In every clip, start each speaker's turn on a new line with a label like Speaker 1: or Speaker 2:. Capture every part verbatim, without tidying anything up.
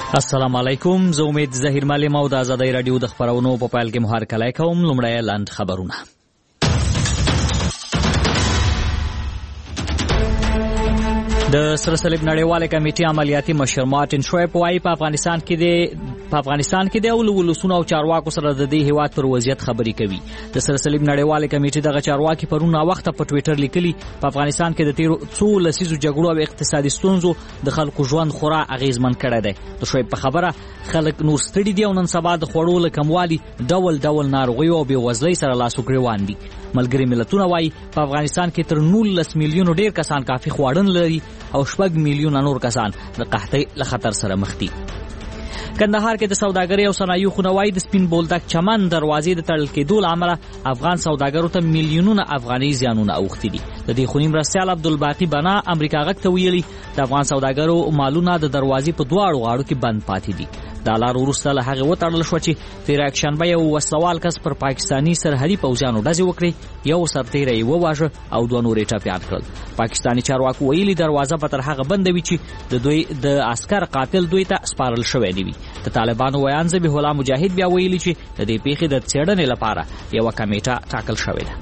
Speaker 1: السلام علیکم. زه امید ظهیر ملیم او د آزادۍ رادیو د خبرونو په پیل کې مهار کلی کوم. لومړی لاند خبرونه. د سره صلیب نړیواله کمیټې عملیاتي مشر مارټین شویپ وايي په افغانستان کې د په افغانستان کې د ولسونو او چارواکو سره د دې هیواد پر وضعیت خبرې کوي. د سره صلیب نړیواله کمیټې دغه چارواکي پرون وخت په ټوئیټر لیکلي په افغانستان کې د تیر څو لسیزو جګړو او اقتصادي ستونزو د خلکو ژوند خورا اغیزمن کړی دی. د شویپ په خبره خلک نور ستړي دي او نن سبا د خوړو له کموالي ډول ډول ناروغیو او بېوزلۍ سره لاس و ګریوان دي. ملګري ملتونه وايي په افغانستان کې تر نولس میلیونو ډیر کسان کافي خواړن لري او شپږ میلیونه نور کسان د قحطۍ له خطر سره مخ دي. کندهار کې د سوداګرۍ او صنایعو خونوای د سپین بولدک چمن دروازې د تړل کېدو له امله افغان سوداګرو ته میلیونونه افغاني زیانونه اوښتي دي. د دې خونی مرستیال عبدالباقي بنا امریکا غږ ته ویلي د افغان سوداګرو مالونه د دروازې په دواړو غاړو کې بند پاتې دي. د لار وروسته له هغه وټړل شو چې تیر اکشنبه یو وسوال کس پر پاکستانی سرحدي پوځیانو ډزې وکړي، یو سرتیری یې وواژه او دوه نورې ټپیان کړل. پاکستانی چارواکو ویلي دروازه به تر هغه بنده وي چې د دوی د عسکر قاتل دوی ته سپارل شوی دی. د طالبانو ویان ذبیح الله مجاهد بیا ویلي چې د دې پیښې د څېړنې لپاره یو کمیټه ټاکل شوې ده.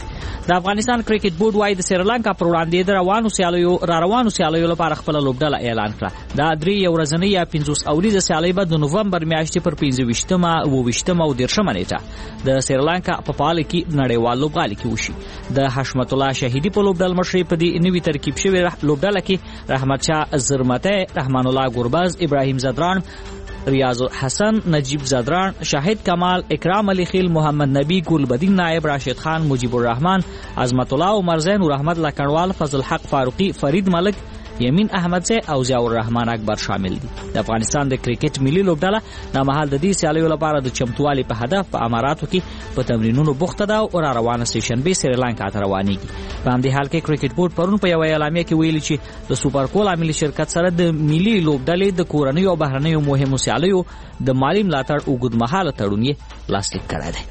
Speaker 1: د افغانستان کرکټ بورډ وايي د سریلانکا پر وړاندې د روانو سیالیو را روانو سیالیو لپاره خپل لوبډله اعلان کړه. دا درې ورځنۍ یا پنځوس اوریزه سیالۍ به د نوومبر میاشتې پر پنځه ویشتمه اوه ویشتمه او دېرشمه نیټه د سریلانکا په پاله کې نړیوال لوبغالي کې وشي. د حشمت الله شهیدي په لوبډل مشرۍ په دې نوي ترکیب شوی لوبډله کې رحمت شاه زرمته، رحمان الله ګربز، ابراهیم زدران، ریاض حسن، نجیب زدران، شاهد کمال، اکرام علی خیل، محمد نبی، گلبدین نائب، راشد خان، مجیب الرحمن، عظمت الله عمر زین، نور احمد لکنوال، فضل حق فاروقی، فرید ملک، یمین احمدزی او ضیاء الرحمن اکبر شامل دي. د افغانستان د کرکټ ملي لوبډله د مهال د دې سیالیو لپاره د چمتووالي په هدف په اماراتو کې په تمرینونو بوخته ده او را روانه سه شنبه سریلانکا ته روانېږي. په همدې حال کې کرکټ بورډ پرون په یوه اعلامیه کې ویلي چې د سوپر کول ملي شرکت سره د ملي لوبډلې د کورنیو او بهرنیو مهمو سیالیو د مالی ملاتړ اوږدمهاله تړون یې لاسلیک کړی دی.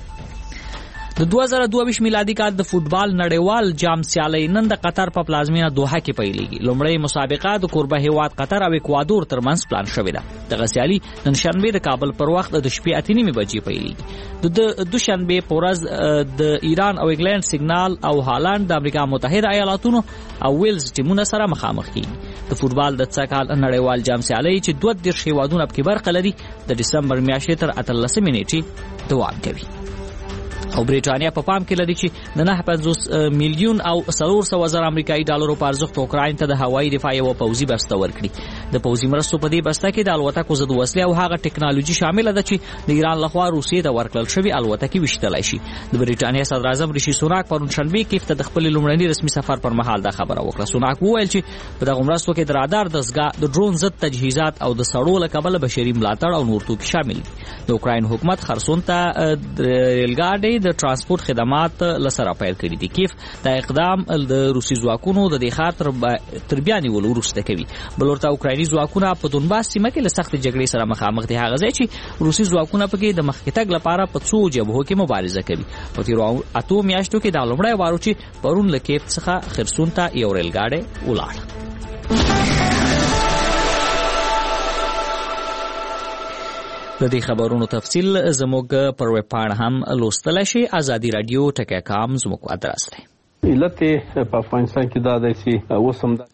Speaker 1: د دوه زره دوه ویشت میلادي کال د فوټبال نړیوال جام سیالۍ نن د قطر په پلازمینه دوحه کې پیلېږي. لومړی مسابقه د کوربه هیواد قطر او اکوادور ترمنځ پلان شوې ده. دغه سیالي نن شنبه د کابل پر وخت د شپې اته نیمې بجې پیلېږي. د دوشنبه په ورځ د ایران او انګلند سیګنال او هالند د امریکا متحده ایالاتونو او ویلز ټیمونه سره مخامخ کیږي. د فوټبال د څه کال نړیوال جام سیالۍ چې دوه دېرش هیوادونه پکې برخه لري د ډسمبر میاشتې تر اتلسمې نیټې دوام کوي. او بریټانیا په پام کې لري چې د نه پنځوس میلیون او څلور سوه زره امریکایي ډالرو په ارزښت اوکراین ته د هوایي دفاع یوه پوځي بسته ورکړي. د پوځي مرستو په دې بسته کې د الوتکو ضد وسلې او هغه ټکنالوژي شامله ده چې د ایران لخوا روسیې ته ورکړل شوې الوتکې ویشتلی شي. د بریټانیا صدراعظم ریشي سوناک پرون شنبې کیف ته د خپل لومړني رسمي سفر پر مهال دا خبره وکړه. سوناک وویل چې په دغه مرستو کې د رادار دستګاه، د ډرون ضد تجهیزات او د سړو له کبله بشري ملاتړ او نور توکي شامل دي. د اوکراین حکومت خرسون ته د ریلګاډي د ترانسپورت خدمات لسره پیل کړي دي. کیف دا اقدام د روسي ځواکونو د دې خاطر تر بیا نیولو وروسته کوي. بل ورته اوکرایني ځواکونه په دونباس سیمه کې له سختې جګړې سره مخامخ دي، هغه ځای چې روسي ځواکونه پکې د مخکې تګ لپاره په څو جبهو کې مبارزه کوي. په تیرو اتو میاشتو کې دا لومړی وار چې پرون له کیف څخه خرسون ته یو ریلګاډی ولاړ. د دې خبرونو تفصیل زموږ پر ویب پاڼه هم لوستلی شي. ازادي رادیو ټکی کام زموږ ادرس دی.
Speaker 2: علت په افغانستان کې دا دی چې اوس هم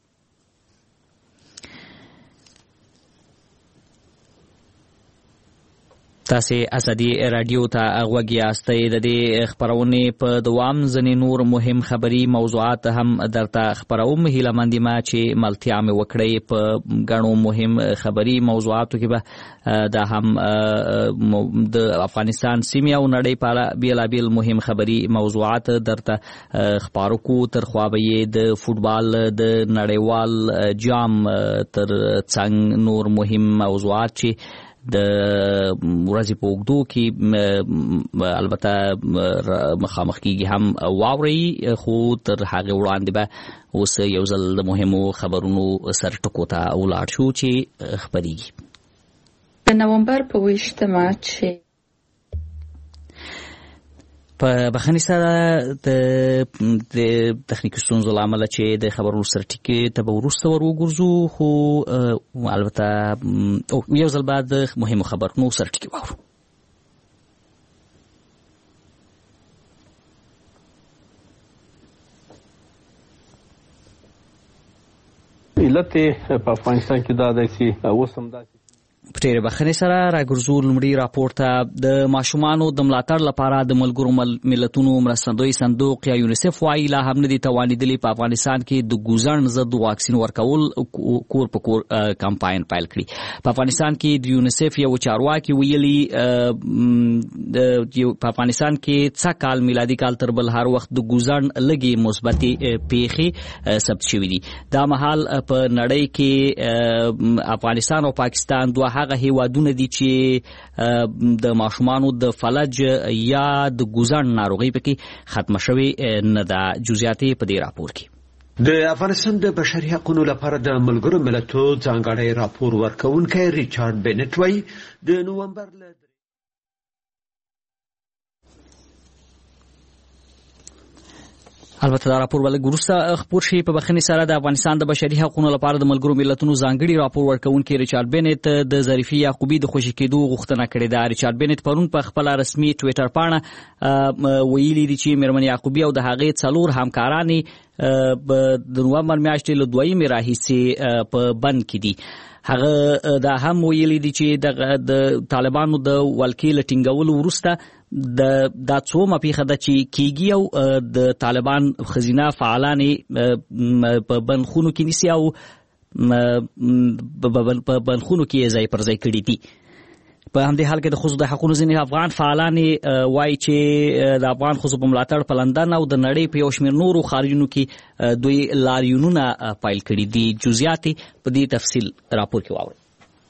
Speaker 1: تاسو ازادي رادیو ته غوږ یاستئ. د دې خبرونې په دوام ځینې نور مهم خبري موضوعات هم درته خبروم. هیله مند یم چې ملتیا مې وکړئ. په ګڼو مهم خبري موضوعاتو کې به دا هم د افغانستان سیمې او نړۍ په اړه بیلابیل مهم خبري موضوعات درته خبرو کو. تر خوا به یې د فوټبال د نړیوال جام تر څنګ نور مهم موضوعات چې د ورځې په اوږدو کې البته مخامخ کېږي هم واورئ. خو تر هغې وړاندې به اوس یو ځل د مهمو خبرونو سر ټکو ته ولاړ شو چې خپرېږي.
Speaker 3: د نومبر په ویشتمه چې
Speaker 1: په بخښنې سره د تخنیکي ستونزو له امله چې د خبرونو سره ټیکې ته به وروسته ور وګرځو، خو البته یو ځل بعد د مهمو خبرونو سره ټیکې واورو.
Speaker 2: علت په افغانستان کې دا دی چې اوس هم داسې په ډېرې
Speaker 1: بخښنې سره راګرځو لومړي راپور ته. د ماشومانو د ملاتړ لپاره د ملګرو ملتونو مرستندوی صندوق یا یونیسف وايي لا هم نه دي توانېدلي په افغانستان کې د ګوزڼ ضد واکسین ورکول کور په کور کمپاین پیل کړي. په افغانستان کې د یونیسف یو چارواکي ویلي په افغانستان کې څه کال میلادي کال تر بل هر وخت د ګوزڼ لږې مثبتې پیښې ثبت شوي دي. دا مهال په نړۍ کې افغانستان او پاکستان دوه هغه هیوادونه دي چې د ماشومانو د فلج یا د ګوزڼ ناروغي پکې ختمه شوې نه ده. جزئیات په دې راپور کې.
Speaker 3: د افغانستان د بشري حقوقو لپاره د ملګرو ملتونو ځانګړی راپور ورکوونکی ریچارډ بینټ وايي د نومبر له
Speaker 1: البته دا راپور ولګ وروسته خپور شي. په بخښنې سره د افغانستان د بشري حقوقو لپاره د ملګرو ملتونو ځانګړي راپور ورکوونکي ریچارډ بینټ د ظریفي یعقوبي د خوشي کېدو غوښتنه کړې ده. ریچارډ بینټ پرون په خپل رسمي ټویټر پاڼه ویلي دي چې میرمن یعقوبي او د هغې څلور همکارانې د نومبر میاشتې له دویمې راهیسې په بند کې دي. هغه دا هم ویلي دي چې د طالبانو د ولکې له ټینګولو وروسته د دا څومره پیښه ده چې کیږي او د طالبان خزینه فعالانې په بندخونو کې نیسي او په بندخونو کې ځای پر ځای کړي دي. په همدې حال کې د ښځو د حقوقو ځینې افغان فعالانې وایي چې د افغان ښځو په ملاتړ په لندن او د نړۍ په یو شمېر نورو ښارونو کې دوی لاریونونه پیل کړي دي. جزئیات په دې تفصیل راپور کې واورئ.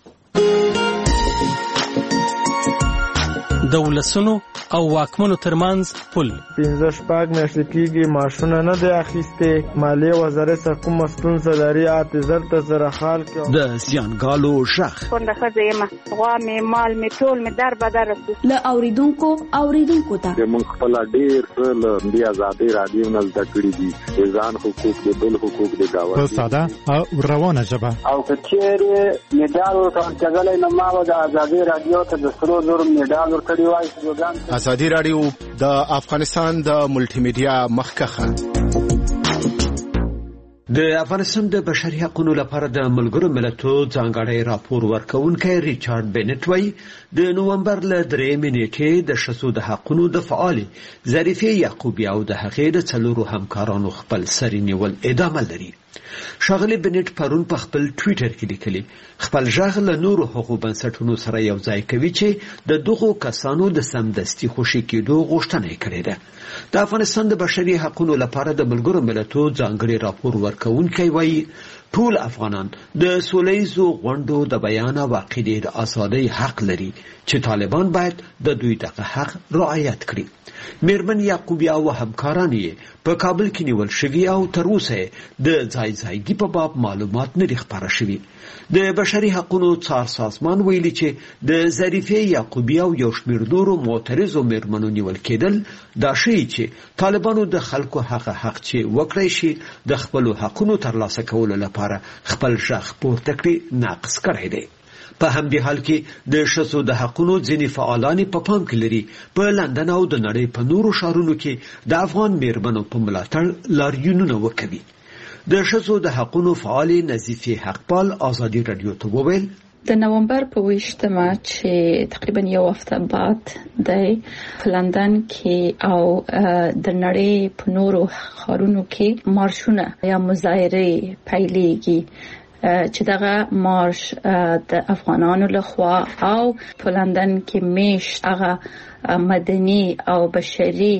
Speaker 4: د ولسونو او واکمنو ترمنځ پل
Speaker 5: پنځه شپږ میاشتې کېږي معاشونه نه دی اخیستې. مالیې وزارت څخه کومه ستونزه لري اته زر ته زره خال کې
Speaker 3: د زیانګالو شخ
Speaker 6: کونډه ښځه یم، غوا مې مال مې ټول مې در بدر رسو
Speaker 7: له اوریدونکو اوریدونکو ته
Speaker 8: موږ خپل ډېر څه له دې آزادۍ رادیو نه زده کړي دي. د ځان حقوق د بل حقوق د گاونډي
Speaker 9: په ساده او روانه ژبه
Speaker 10: او که چیرې میډال ورکول کېدلی نو ما به د آزادۍ رادیو ته د سرو زرو میډال ورکړی وای.
Speaker 9: ازادي رادیو د افغانستان د ملټي میډیا مخکخه.
Speaker 3: د افغانستان د بشري حقوقو لپاره د ملګرو ملتونو ځانګړی راپور ورکوونکی ریچارډ بینټ وايي د نومبر له درېیمې نیټې د ښځو د حقوقو د فعالې ظریفي یعقوبي او د هغې د څلورو همکارانو خپل سري نیول ادامه لري. ښاغلي بینټ پرون په خپل ټویټر کې لیکلي خپل غږ له نورو حقوقي بنسټونو سره یو ځای کوي چې د دغو کسانو د سمدستي خوشي کېدو غوښتنه یې کړې ده. د افغانستان د بشري حقوقو لپاره د ملګرو ملتونو ځانګړي راپور ورکوونکی وایي ټول افغانان د سولهییزو غونډو د بیان او عقیدې د ازادۍ حق لري چې طالبان باید د دوی دغه حق رعایت کړي. میرمن یعقوبی او همکاران یې په کابل کې نیول شوي او تر اوسه د ځای ځایګي په باب معلومات نه دي خپاره شوي. د بشري حقوقو څار سازمان ویلي چې د ظریفي یعقوبی او یو شمېر نورو معترضو میرمنو نیول کېدل دا ښیي چې طالبانو د خلکو هغه حق چې وکړی شي د خپلو حقونو ترلاسه کولو لپاره خپل غږ پورته کړي ناقص کړی دی. په همدې حال کې د ښځو د حقونو ځینې فعالان په پام کې لري په لندن او د نړۍ په نورو ښارونو کې د افغان میرمنو په ملاتړ لاریونونه وکوي. د ښځو د حقونو فعالې نظیفې حقپال ازادي رادیو ته وویل
Speaker 11: د نومبر په ویشتمه چې تقریبا یو هفته بعد د لندن کې او د نړۍ په نورو ښارونو کې مارشونه یا مظاهرې پیلېږي چې دغه مارش د افغانانو لخوا او په لندن کې میشت هغه مدني او بشري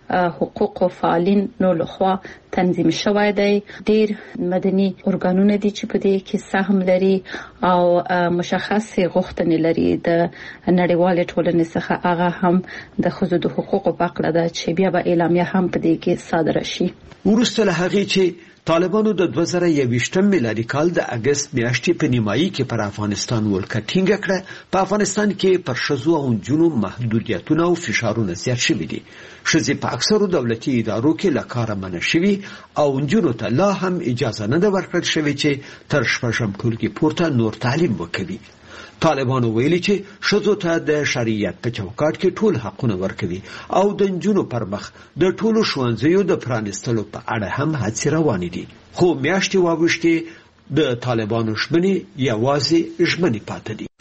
Speaker 11: حقوق فعالین نو لخوا تنظیم شوی دی. ډیر مدني ارګانونه دي چې په دې کې سهم لري او مشخص غوښتنې لري د نړیوال ټولنې څخه. هغه هم د ښځو د حقوقو په اړه ده چې بیا به اعلامیه هم په دې کې صادره شي.
Speaker 3: وروسته له هغې چې طالبانو د دوه زره یوویشتم میلادي کال د اګست میاشتې په نیمایي کې پر افغانستان ولکه ټینګه کړه، په افغانستان کې پر ښځو او نجونو محدودیتونه او فشارونه زیات شوي دي. ښځې په اکثرو دولتي ادارو کې له کاره منع شوي او نجونو ته لا هم اجازه نه ده ورکړل شوې چې تر شپږم ټولګي پورته نور تعلیم وکوي. طالبانو ویلي چې ښځو ته د شریعت په چوکاټ کې ټول حقونه ورکوي او د نجونو پر مخ د ټولو ښوونځیو د پرانیستلو په اړه هم هڅې روانې دي. خو میاشتې واوښتې د طالبانو ژمنې یوازې ژمنې پاتې دي.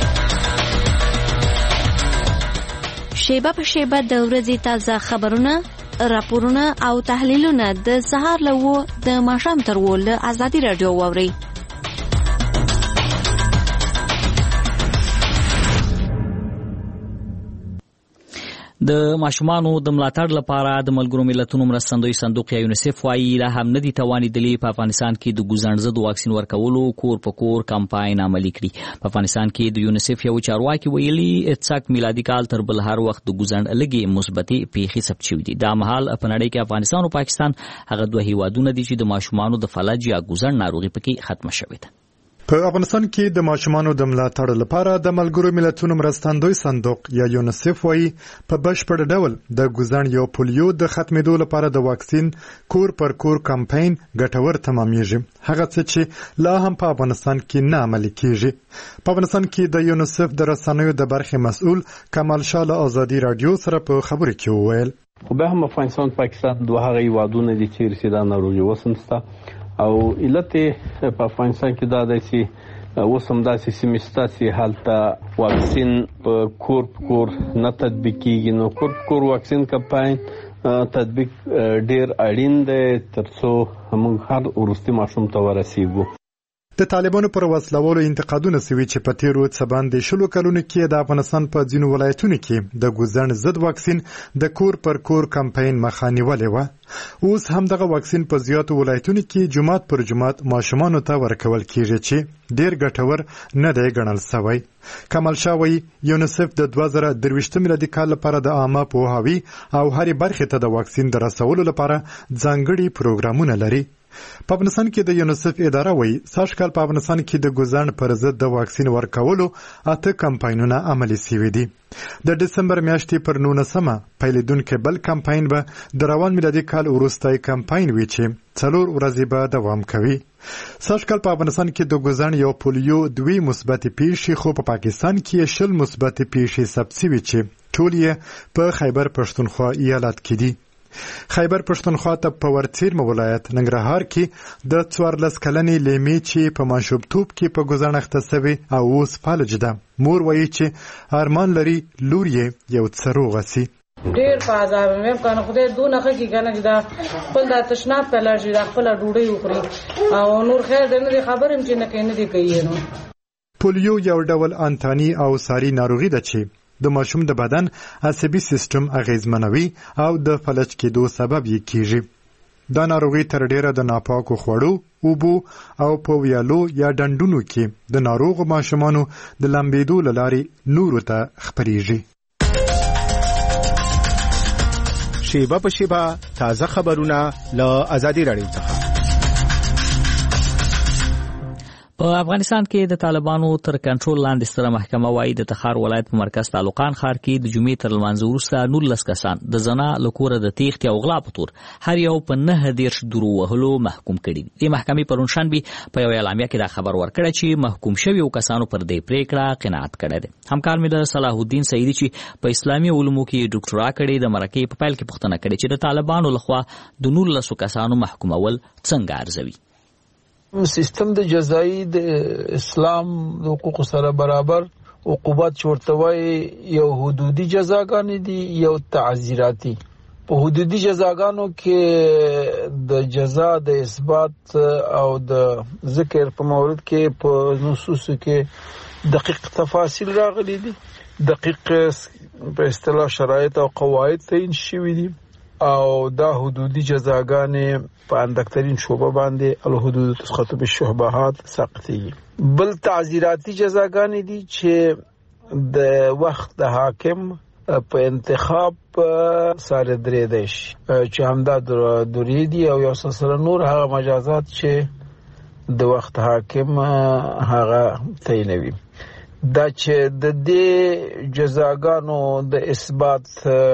Speaker 12: شیبه په شیبه د ورځې تازه خبرونه، راپورونه او تحلیلونه د سهار له وو د ماښام تر وو له ازادي راډیو واورئ.
Speaker 1: د ماشومانو د ملاتړ لپاره د ملګرو ملتونو مرستندوی صندوق یا یونیسف وايي لا هم ندي توانیدلی په افغانستان کې د ګوزڼ ضد واکسین ورکولو کور په کور کمپاین عملي کړي. په افغانستان کې د یونیسف یو چارواکي ویلي اتساک میلادي کال تر بل هر وخت د ګوزڼ لګي مثبتې پیښې ثبت شوې دي. دا مهال په نړۍ کې افغانستان او پاکستان هغه دوه هیوادونه دي چې د ماشومانو د فلج یا ګوزڼ ناروغي پکې ختمه شوې ده.
Speaker 13: په افغانستان کې د ماشومانو د ملاتړ لپاره د ملګرو ملتونو مرستندوی صندوق یا یونیسف وايي په بشپړ ډول د ګوزڼ یو پولیو د ختمېدو لپاره د واکسین کور پر کور کمپاین ګټور تمامېږي، هغه څه چې لا هم په افغانستان کې نه عملي کیږي. په افغانستان کې د یونیسف د رسنیو د برخې مسؤل کمال شاه له ازادي رادیو سره په خبرو کې وویل
Speaker 2: خو به هم افغانستان پاکستان دوه هغه هیوادونه دي چې رسیدا ناروغي وسنسته او علت په افغانستان کې دا دی چې اوس هم داسې سیمې شته چې هلته واکسین په کور په کور نه تطبیق کیږي. نو کور په کور واکسین کمپاین تطبیق ډیر اړین دی تر څو موږ هر وروستي ماشوم ته ورسیږو.
Speaker 13: د طالبانو پر وسلوالو انتقادونه سوي چې په تیرو څه باندې شلو کلونو کې د افغانستان په ځینو ولایتونو کې د ګوزڼ ضد واکسین د کور پر کور کمپاین مخه نیولې وه. اوس هم دغه واکسین په زیاتو ولایتونو کې جماعت پر جماعت ماشومانو ته ورکول کیږي چې ډیر ګټور نه دی ګڼل شوی. کمال شاه وایي یونیسف د دوه زره درویشتم میلادي کال لپاره د عامه پوهاوي او هرې برخې ته د واکسین د رسولو لپاره ځانګړي پروګرامونه لري. په افغانستان کې د یونیسف اداره وایي سږ کال په افغانستان کې د ګوزڼ پر ضد د واکسین ورکولو اته کمپاینونه عملي شوي دي. د دسمبر میاشتې پر نولسمه پیلېدونکی بل کمپاین به د روان میلادي کال وروستی کمپاین وي چې څلور ورځې به دوام کوي. سږ کال په افغانستان کې د ګوزڼ یو پولیو دوی مثبتې پیښې، خو په پاکستان کې شل مثبتې پیښې ثبت شوي چې ټول یې په خیبر پښتونخوا ایالت کې دي. خیبر پښتونخوا ته په ورڅیرمه ولایت ننګرهار کې د څوارلس کلنې لیمې چې په ماشومتوب کې په ګوزڼ اخته سوې او اوس فلج ده، مور وایي چې ارمان لري لور یې یو څه روغه سي.
Speaker 14: ډېر په عذاب مې کنه خدای دونه ښه کې کنه چې دا خپل د تشناب ته لاړ شي، دا خپله ډوډۍ وخوري او نور خیر دی نه دی خبر یم چې نه کوي نه دی کوي. نو
Speaker 13: پولیو یو ډول انتاني او ساري ناروغي ده چې د ماشوم د بدن عصبي سیستم اغیزمنوي او د فلج کېدو سبب یې کیږي. دا ناروغي تر ډیره د ناپاکو خوړو، اوبو او په ویالو یا ډنډونو کې د ناروغو ماشومانو د لمبېدو له لارې نورو ته خپریږي.
Speaker 9: شیبه په شیبه تازه خبرونه له ازادي راډیو څخه.
Speaker 1: په افغانستان کې د طالبانو تر کنټرول لاندې ستره محکمه وايي د تخار ولایت په مرکز تعلقان ښار کې د جمعې تر لمانځه وروسته نولس کسان د زنا له کوره د تیښتې او غلا په تور هر یو په نهه دېرش درو وهلو محکوم کړي دي. د محکمې پرون شنبه په یو اعلامیه کې دا خبر ورکړی چې محکوم شویو کسانو پر دې پریکړه قناعت کړی دی. همکار مې د صلاح الدین سعیدي چې په اسلامي علومو کې ډاکټرا کړې د مرکې په پیل کې پوښتنه کړې چې د طالبانو لخوا د نولسو کسانو محکومول څنګه ارزوي.
Speaker 15: سیستم د جزایی د اسلام د حقوقو سره برابر عقوبات چورتوي یو حدودي جزاګانې دي یو تعزیراتی. په حدودي جزاګانو کې د جزا د اثبات او د ذکر په مورد کې په نصوص کې دقیق تفاصیل راغلي دي، دقیق په اصطلاح شرایط او قواعد تعیین شوي دي. او دا حدودي جزاګانې په اندکترین شوبه باندې الحدود تسقط بالشبهات ساقطي. بل تعزیراتي جزاګانې دي چې د وخت د حاکم په انتخاب سره درې دیش چې همدا دوری دي او یو سره نور هغه مجازات چې د وخت حاکم هغه تعینوي. دا چې د دې جزاګانو د اثبات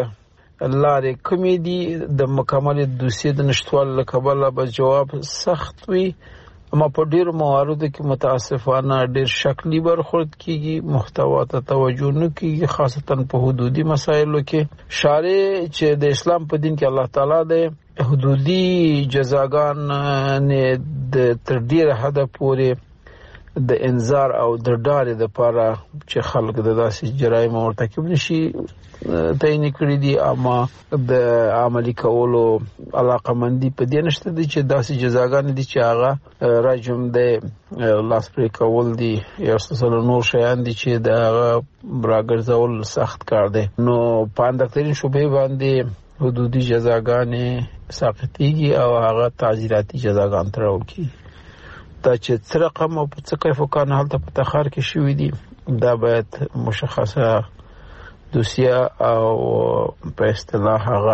Speaker 15: لارې کومې دي د مکمل دوسیې د نشټوالي له کبله به جواب سخت وي، اما په ډیرو مواردو کې متاسفانه ډیر شکلی برخورد کیږي، محتوا ته توجه نه کیږي، خاصتا په حدودي مسایلو کې. شارع چې د اسلام په دین کې الله تعالی د حدودي جزاګان نه د تر ډیره حد پورې د انذار او د ډارې د لپاره چې خلک د داسې جرایم مرتکب نشي تعین کړی دي، اما د عملی کولو علاقمندي په دې نشته دي چې داسې جزاګانې دي چې هغه رجم د لاس پرې کول دي یا څه نور شیان دي چې د هغه راګرځول سخت کار دی. نو په اندکترین شوبې باندې حدودي جزاګانې ساقطيږي او هغه تعزیراتي جزاګان ترول کیږي. دا چې څه رقم او څه کیف وکړنه هلته په تخار کې شوې دي دا باید مشخصه دوسیه او په اصطلاح هغه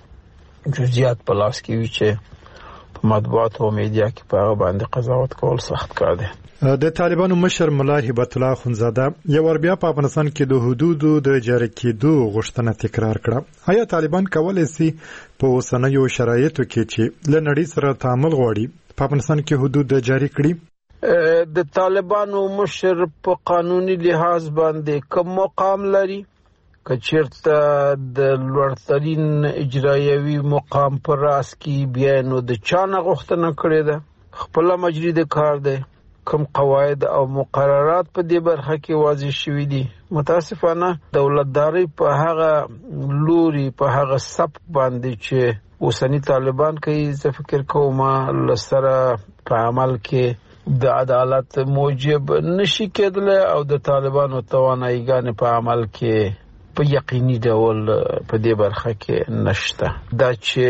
Speaker 15: جزئیات په لاس کې وي چې په مطبوعات او میډیا کې په هغه باندې قضاوت کول سخت کار دی.
Speaker 13: د طالبانو مشر ملا هبت الله خونزاده یو ور بیا په افغانستان کې د حدودو د جاری کېدو غوښتنه تکرار کړه. آیا طالبان کولای شي په اوسنیو شرایطو کې چې له نړۍ سره تعامل غواړي په افغانستان کې حدود جاری کړي؟
Speaker 15: د طالبانو مشر په قانوني لحاظ باندې کوم مقام لري؟ کچیرته د لوړترین اجرایوي مقام پر راس کې بیا نو د چانه غوښتنه کړې ده، خپل مجری د کار دی، کوم قواعد او مقررات په دې برخه کې واضح شوي دي. متاسفانه دولتداري په هغه لوري په هغه سب باندې چې اوسنی طالبان کوي، زه فکر کوم لسره په عمل کې د عدالت موجب نشي کېدلی او د طالبانو تواناییګانې په عمل کې په یقیني ډول په دې برخه کې نشته. دا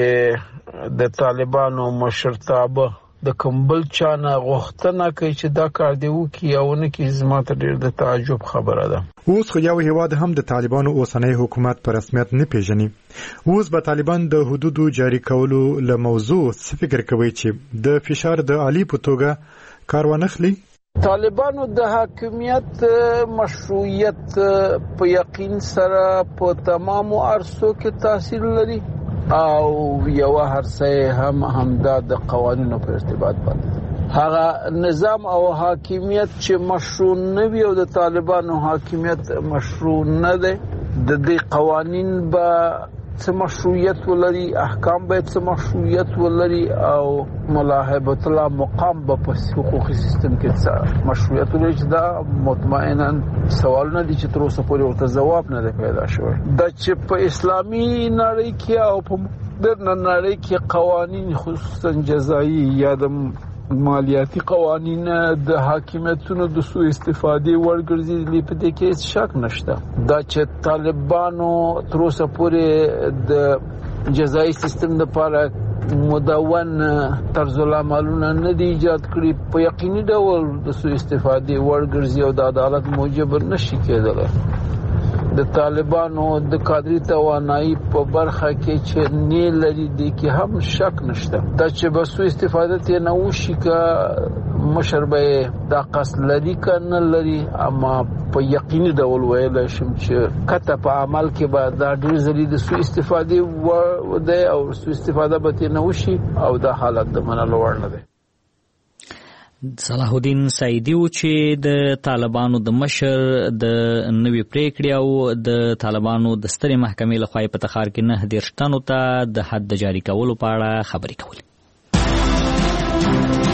Speaker 15: چې د طالبانو مشرتابه د کمبل چانه غوښتنه کوي چې دا کار دی وکړي او نه کې زما ته ډېر د تعجب خبره ده.
Speaker 13: اوس خو یو هیواد هم د طالبانو اوسنی حکومت په رسمیت نه پیژني. اوس به طالبان د حدودو جاری کولو له موضوع څه فکر کوي چې د فشار د عالی په توګه کار ونخلي؟
Speaker 15: طالبانو د حاکمیت مشروعیت په یقین سره په تمامو عرصو کې تاثیر لري او یو هرڅه هم همدا د قوانینو په ارتباط باندې هغه نظام او حاکمیت چې مشروع نه وي او د طالبانو حاکمیت مشروع نه ده، د دې قوانین به څه مشروعیت ولري، احکام به څه مشروعیت ولري او ملاحظه الله مقام به په حقوقي سیستم کې څه مشروعیت ولري چې دا مطمئنا سوالونه دي چې تر اوسه پورې ورته ځواب نه دی پیدا شوی. دا چې په اسلامي نړۍ کې او په مدرن نړۍ کې قوانین خصوصا جزایی یا د مالیاتي قوانین د حاکمیتونو د سوء استفادې ورګرځېدلي په دې کې هیڅ شک نشته. دا چې طالبانو تر اوسه پورې د جزایی سیستم لپاره مدون طرز العملونه نه دي ایجاد کړي، په یقیني ډول د سوء استفادې ورګرځي او د عدالت موجب نشي کېدلی. د طالبانو د کادري توانایي په برخه کې چې نه لري دي کې هم شک نشته. دا چې به سوء استفاده ته نه وشي که مشر به دا قصد لري که نه لري، اما په یقیني ډول ویلی شم چې کته په عمل کې به دا ډېر ځلې د سوء استفادې دی او سوء استفاده به ته نه وشي او دا حالت د منلو وړ نه دی.
Speaker 1: صلاح الدین سعیدی و چې د طالبانو د مشر د نوې پریکړې او د طالبانو د سترې محکمې لخوا په تخار کې نه دېرش تنو ته د حد جاری کولو په اړه خبرې کولې.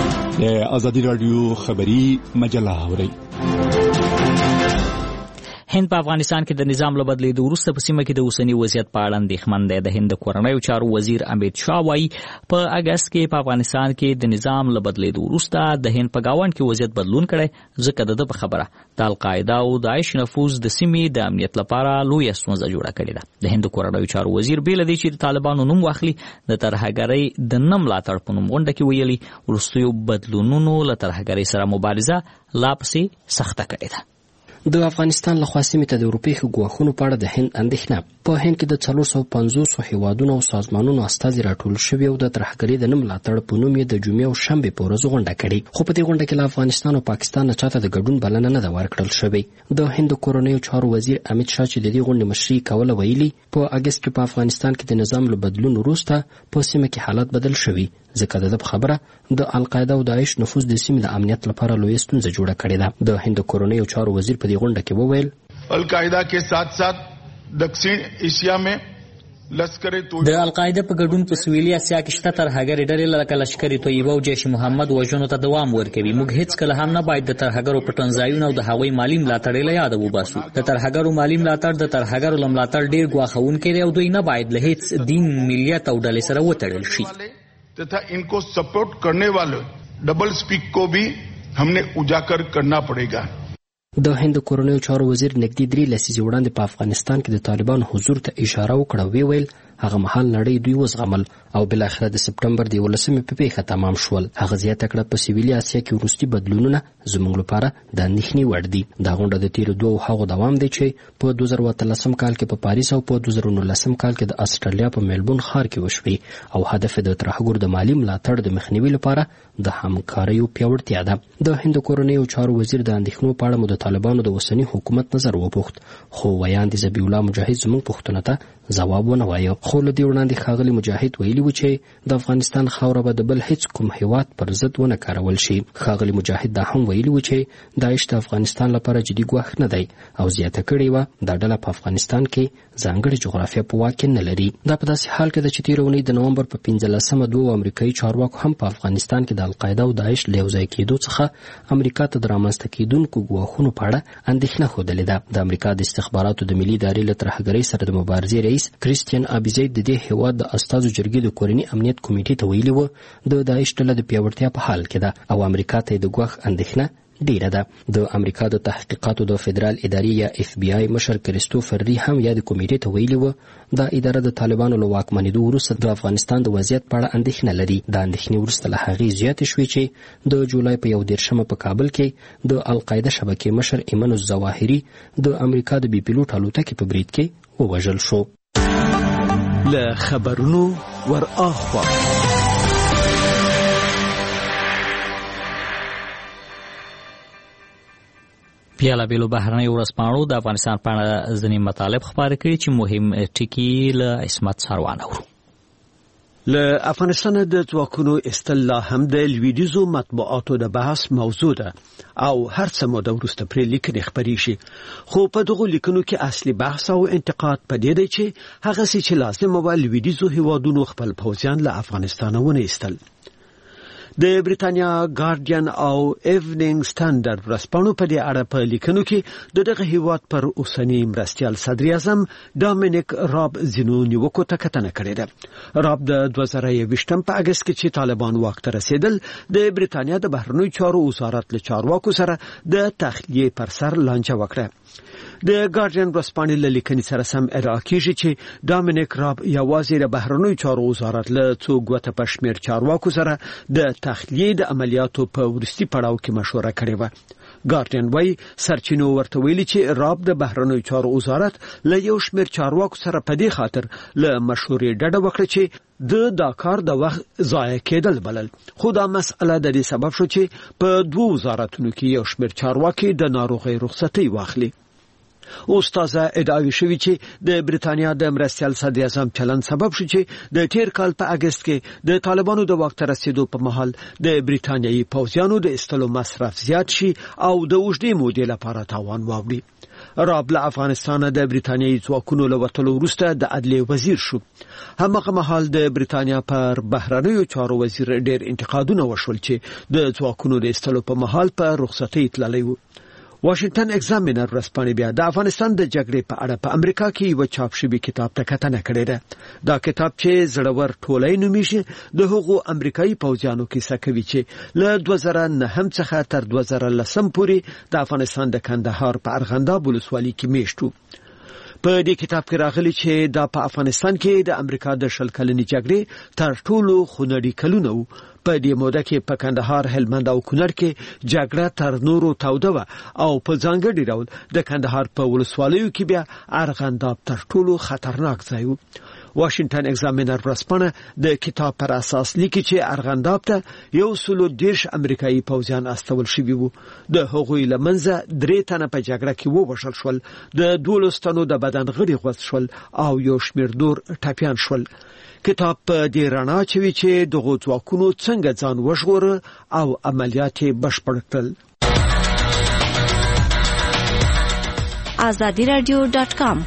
Speaker 1: د ازادي راډیو خبري مجله اورئ. هند په افغانستان کې د نظام له بدلیدو وروسته په سیمه کې د اوسنی وضعیت په اړه اندېښمن دی. د هند کورنیو چارو وزیر امیت شاه وایي په اگست کې په افغانستان کې د نظام له بدلیدو وروسته د هند په گاونډ کې وضعیت بدلون کړی، ځکه د په خبره د القاعده او داعش نفوذ د سیمې د امنیت لپاره لویه ستونزه جوړه کړې ده. د هند کورنیو چارو وزیر بیل دی چې د طالبانو نوم واخلي د ترهګرۍ د نه ملاتړ په نوم غونډه کې ویلي وروستیو بدلونونو له ترهګرۍ سره مبارزه لا پسې سخته کړې ده.
Speaker 16: د افغانستان له خوا سیمې ته د اروپایي ګواښونو په اړه د هند اندېښنه. په هند کې د څلور سوه پنځوس هیوادونو او سازمانونو استازي راټول شوي او د ترهګرۍ د نه ملاتړ په نوم یې د جمعې او شنبې په ورځو غونډه کړې، خو په دې غونډه کې له افغانستان او پاکستان نه چاته د ګډون بلنه نه ده ورکړل شوې. د هند کورنیو چارو وزیر امیت شاه چې د دې غونډې مشري کوله ویلي په اگست کې په افغانستان کې د نظام له بدلون وروسته په سیمه کې حالت بدل شوی، ځکه د خبره د القاعده او داعش نفوذ د سیمې د امنیت لپاره لوی ستونزه جوړه کړې ده. د هند کورنیو چارو وزیر په دې غونډه کې وویل
Speaker 17: القاعده के साथ साथ दक्षिण एशिया में लश्कर तोयबा
Speaker 1: د القاعده په ګډون په سویلي اسیا کې شته ترهګرې ډلې لکه لشکر طیبه او جیش محمد وژنو ته دوام ورکوي. موږ هیڅ کله هم نه باید د ترهګرو پټنځایونو او د هغوی مالی ملاتړ له یاده وباسو. د ترهګرو مالی ملاتړ د ترهګرو ملاتړ ډیر ګواښونکی دی او دوی نه باید له هیڅ دین، ملیت او ډلې سره وتړل شي.
Speaker 17: तथा इनको सपोर्ट करने वाले डबल स्पीक को भी हमने उजागर करना पड़ेगा.
Speaker 16: د هند کورنیو چارو وزیر نږدې درې لسیزې وړاندې په افغانستان کې د طالبانو حضور ته اشاره وکړه. وی ویل هغه مهال نړۍ دوی وزغمل او بل اخر د سپټمبر د یولسمې په پیښه تمام شول. هغه زیاته کړه په سویلي اسیا کې وروستي بدلونونه زموږ لپاره د اندېښنې وړ دي. دا غونډه د تیرو دوه هغو دوام دی چې په دوه زره اتلسم کال کې په پاریس او په دوه زره نولسم کال کې د استرالیا په میلبورن ښار کې وشوي او هدف د ترهګرو د مالی ملاتړ د مخنیوي لپاره د همکاریو پیاوړتیا ده. د هند کورنیو چارو وزیر د اندېښنو په اړه مو د طالبانو د اوسني حکومت نظر وپوښت، خو ویاند ذبیح الله مجاهد زموږ پوښتنو ته ځواب ونه وایه. خو له دې وړاندې ښاغلي مجاهد ویلي و چې د افغانستان خاوره به د بل هیڅ کوم هیواد پر ضد ونه کارول شي. ښاغلي مجاهد دا هم ویلي و چې داعش د افغانستان لپاره جدي ګواښ نه دی او زیاته کړې وه دا ډله په افغانستان کې ځانګړې جغرافیه په واک کې نه لري. دا په داسې حال کې ده چې تېره اونۍ د نومبر په پنځلسمه دوو امریکایي چارواکو هم په افغانستان کې د القاعده او داعش له یوځای کېدو څخه امریکا ته د رامنځته کېدونکو ګواښونو په اړه اندېښنه ښودلې ده. د امریکا د استخباراتو د ملي ادارې له ترهګرۍ سره د مبارزې رئیس کریستین ابیزید د دې هیواد د استازو جرګې د کورني امنیت کمیټې ته ویلي و د داعش ډله د پیاوړتیا په حال کې ده او امریکا ته د ګواښ اندېښنه ډیره ده. د امریکا د تحقیقاتو د فدرال ادارې یا اف بی آی مشر کریستوفر ری هم یا د کمیټې ته ویلي و دا اداره د طالبانو له واکمنېدو وروسته د افغانستان د وضعیت په اړه اندېښنه لري. دا اندېښنې وروسته له هغې زیاتې شوې چې د جولای په یو دېرشمه په کابل کې د القاعده شبکې مشر ایمن الظواهري د امریکا د بي پیلوټ الوتکې په برید کې ووژل شو.
Speaker 3: له خبرونو ور اخوا
Speaker 1: پیاله بیلو بهرنۍ ورځپاڼو د افغانستان په اړه ځینې مطالب خپاره کړي چې مهم ټکي له عصمت سروانه ورو.
Speaker 3: له افغانستان د ځواکونو ایستل لا هم د لویدیځو مطبوعاتو د بحث موضوع ده او هر څه موده وروسته پرې لیکنې خپرې شي، خو په دغو لیکنو کې اصلي بحث او انتقاد په دې دی چې هغسې چې لازمه وه لویدیځو هیوادونو خپل پوځیان له افغانستانه ونه ایستل. د بریتانیا ګارډین او ایونینګ سټانډرډ ورځپاڼو په دې اړه په لیکنو کې د دغه هیواد پر اوسني مرستیال صدر اعظم ډامینیک راب ځینو نیوکو ته کتنه کړې ده. راب د دوه زره یوویشتم په اګست کې چې طالبان واک ته رسېدل د بریتانیا د بهرنیو چارو وزارت له چارواکو سره د تخلیې پر سر لانجه وکړه. د ګارډین ورځپاڼې له لیکنې سره سم ادعا کېږي چې ډامینیک راب یوازې د بهرنیو چارو وزارت له څو ګوته په شمېر چارواکو سره د تخلیې د عملیاتو په وروستي پړاو کې مشوره کړې وه. ګارډین وايي سرچینو ورته ویلي چې راب د بهرنیو چارو وزارت له یو شمېر چارواکو سره په دې خاطر له مشورې ډډه وکړه چې د دا کار د وخت ضایع کېدل بلل، خو دا مسئله د دې سبب شو چې په دوه وزارتونو کې یو شمېر چارواکي د ناروغۍ رخصتۍ واخلي. اوس تازه ادعاوې شوي چې د بریتانیا د مرستیال صدر اعظم چلند سبب شو چې د تیر کال په اګست کې د طالبانو د واک ته رسېدو په مهال د بریتانیایي پوځیانو د ایستلو مصرف زیات شي او د اوږدې مودې لپاره تاوان واوړي. راب له افغانستانه د بریتانیایي ځواکونو له وتلو وروسته د عدلیې وزیر شو. هماغه مهال د بریتانیا پر بهرنیو چارو وزیر ډېر انتقادونه وشول چې د ځواکونو د ایستلو په مهال په رخصتۍ تللی و. واشنگټن ایگزامینر ورځپاڼې بیا د افغانستان د جګړې په اړه په امریکا کې یو چاپ شوی کتاب ته کتنه کړې ده. دا کتاب چې زړور ټولۍ نومیږي د هغو امریکایي پوځیانو کیسه کوي چې له دوه زره نهم څخه تر دوه زره لسم پورې د افغانستان د کندهار په ارغنداب ولسوالۍ کې میشتو. په دې کتاب کې راغلي چې دا په افغانستان کې د امریکا د شل کلنې جګړې تر ټولو خونړي کلونه وو. په دې موده کې په کندهار، هلمند او کونړ کې جګړه تر نورو توده وه او په ځانګړي ډول د کندهار په ولسوالیو کې بیا ارغنداب تر ټولو خطرناک ځای و. واشنگټن ایگزامینر ورځپاڼه د کتاب پر اساس لیکي چې ارغنداب ته یو سلو دیرش امریکایي پوځیان استول شوي وو. د هغوی له منځه درې تنه په جګړه کې ووژل شول، د دولس تنو د بدن غړي غوڅ شول او یو شمېر نور ټپیان شول. کتاب په دې رڼا چوي چې دغه ځواکونو څنګه ځان وژغوره او عملیات یې بشپړ کړل.
Speaker 12: آزادی رادیو ډاټ کام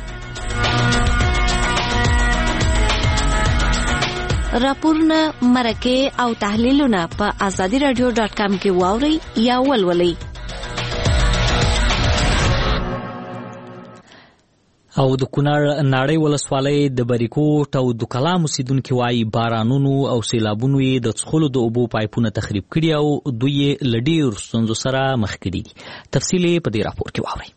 Speaker 12: راپورونه، مرکه او تحلیلونه په آزادی رادیو ډاټ کام کې واوري یا ولولئ.
Speaker 1: او د کونړ ناړۍ ولسوالۍ د بریکوټ او د کلام اوسیدونکي وایي بارانونو او سیلابونو یې د څښلو د اوبو پایپونه تخریب کړي او دوی یې له ډېرو ستونزو سره مخ کړي دي. تفصیل یې په دې راپور کې واورئ.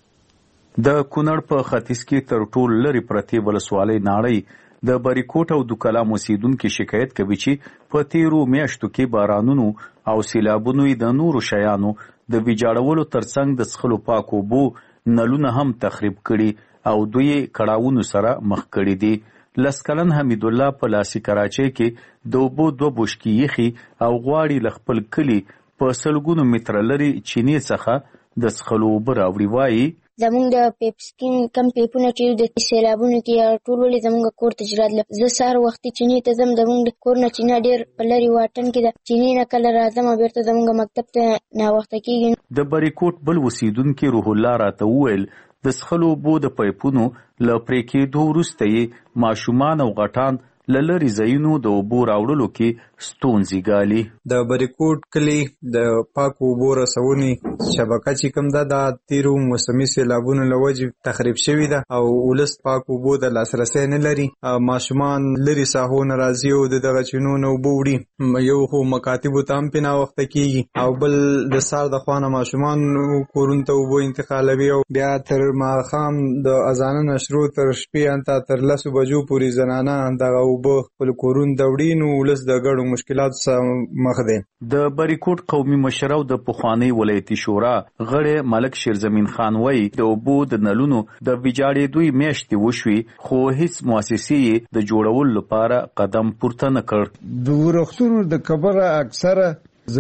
Speaker 18: د کونړ په ختیځ کې تر ټولو لرې پرتې ولسوالۍ ناړۍ د بریکوټ او د کلام اوسیدونکي شکایت کوي چې په تیرو میاشتو کې بارانونو او سیلابونو یې د نورو شیانو د ویجاړولو ترڅنګ د څښلو پاکو اوبو نلونه هم تخریب کړي او دوی کړاوونو سره مخ کړي دي. لسکلن حمید الله په لاسی کراچۍ کې د اوبو دوه بوشکې یخي او غواړي له خپل کلي په سلګونو متره لري چینې څخه د څښلو اوبه راوړي. وایي
Speaker 19: زمونږ د پیپسکین کم پیپونه چې د سیلابونو کې ټول ولې زمونږ کور ته جرات له زه سهار وختي چینې ته ځم. زمونږ د کور نه چینه ډېر په لرې واټن کې ده. چینې نه کله راځم او بیرته زمونږ مکتب ته ناوخته کېږي.
Speaker 18: د بریکوټ بل اوسیدونکي روح الله راته وویل د څښلو اوبو د پایپونو له پرې کېدو وروسته یې ماشومان او غټان له لرې ځایونو د اوبو راوړلو کې ستونزې ګالي.
Speaker 20: د بریکوټ کلي د پاکو اوبو رسونې شبکه چې کوم ده دا تیرو موسمي سیلابونو له وجې تخریب شوې ده او ولس پاکو اوبو د لاسرسی نه لري. ماشومان لرې ساحو نه راځي او د دغه چینو نه اوبه وړي. یو خو مکاتبو ته هم پې ناوخته کېږي او بل د سهار د خوا نه ماشومان کورونو ته اوبه انتقالوي او بیا تر ماښام د اذانه نه شروع تر شپې انته تر لسو بجو پورې زنانه دغه اوبه خپل کورون دوړي نو ولس د ګډو مشکلاتو سره مخ دي.
Speaker 18: د بریکوټ قومي مشر او د پخوانی ولایتي شورا غړی ملک شیرزمین خان وایي د اوبو د نلونو د ویجاړېدو میاشتې وشوي خو هیڅ مؤسسې د جوړولو لپاره قدم پورته نه کړ.
Speaker 21: د ورښتونو د کبره اکثره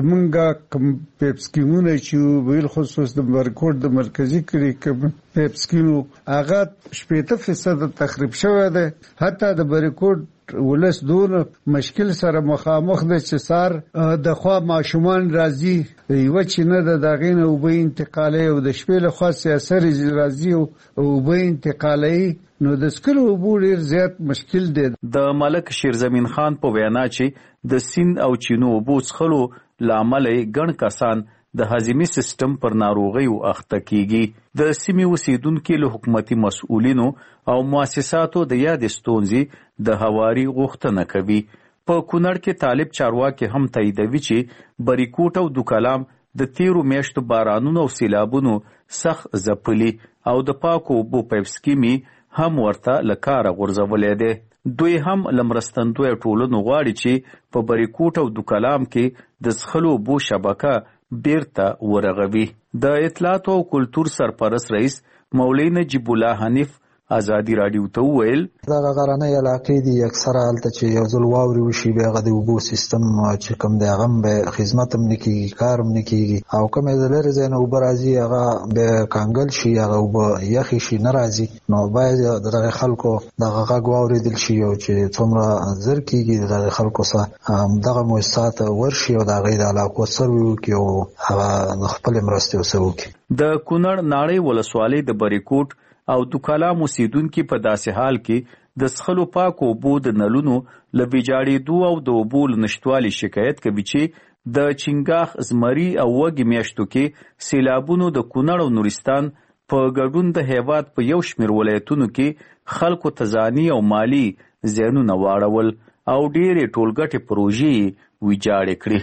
Speaker 21: زمونږ کم پیپسکیمونه چې ویل خصوص د بریکوټ د مرکزی کلی کم پیپسکیمو هغه شپېته فیصد تخریب شوی دی. حتی د بریکوټ ولس دون مشکل سره مخامخ ده چې سار د خوا ماشومان راځي یو چې نه د داغین او به انتقالي او د شپې له خوا سیاسي راځي او به انتقالي نو د سکلو اوبو ډیر زیات مشکل دی.
Speaker 18: د ملک شیرزمین خان په وینا چې د سیند او چینو اوبو څښلو لامل ګڼ کسان د هضمي سیستم پر ناروغیو اخته کیږي. د سیمې اوسیدونکو له حکومتي مسؤلینو او مؤسساتو د یادې ستونزې د هواري غوښتنه کوي. په کونړ کې طالب چارواکي هم تاییدوي چې بریکوټ او دوکلام د تیرو میاشتو بارانونو او سیلابونو سخت ځپلي او د پاکو اوبو پیپسکیمي هم ورته له کاره غورځولې دی. دوی هم له مرستندویه ټولنو غواړي چې په بریکوټ او دوکلام کې د څښلو اوبو شبکه بیرته ورغوي. د اطلاعات او کلتور سرپرست رئیس مولوی نجیب الله حنیف آزادی رادیو ته وویل
Speaker 22: دا غرانه علاقې دي اکثره حالت چې یو ځل واوري وشي بیا غو د اوبو سیستم چې کوم دی هغه به خدمت هم نکېږي کار هم نکېږي او کوم د لري ځای نه اوبه راځي هغه به کانګل شي هغه اوبه یخي شي نه راځي نو باید دغه خلکو دغه غږ واورېدل شي او چې څومره زر کېږي دغه خلکو سره دغه مؤسسات ورشي او دغه د علاقو سروي وکړي او هغه خپل مرستې وسوي.
Speaker 18: د کونړ ناړۍ ولسوالۍ د بریکوټ او دوکلام اوسیدونکي په داسې حال کې د څښلو پاکو اوبو د نلونو له ویجاړېدو او د اوبو له نشتوالي شکایت کوي چې د چنګاخ زمری او وګي میاشتو کې سیلابونو د کونړ او نورستان په ګډون د هیواد په یو شمېر ولایتونو کې خلکو ته ځاني او مالی زیانونه واړول او ډېرې ټولګټې پروژې ویجاړې کړې.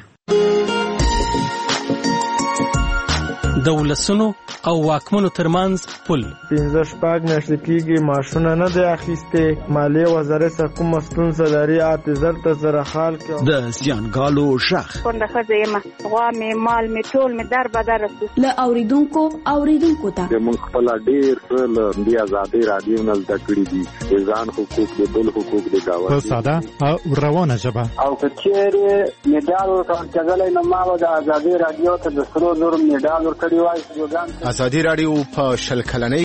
Speaker 4: د ولسونو او واکمنو ترمنځ پل
Speaker 5: پنځه شپږ میاشتې کېږي معاشونه نه دی اخیستې. مالیې وزارت څخه کومه ستونزه لري اته زر ته زره خال کې
Speaker 3: د زیانګالو شخ
Speaker 6: کونډه ښځه یم غوا مې مال مې ټول مې در بدر رسو
Speaker 7: له اوریدونکو اوریدونکو ته
Speaker 8: موږ خپل ډېر څه له دې ازادۍ راډیو نه زده کړي دي د ځان حقوق د بل حقوق د گاونډي
Speaker 13: په ساده او روانه ژبه
Speaker 10: او که چیرې میډال ورکول کېدلی نو ما به د ازادۍ راډیو ته د سرو زرو میډال ورکړی وای.
Speaker 9: ازادي راډیو په شل کلنۍ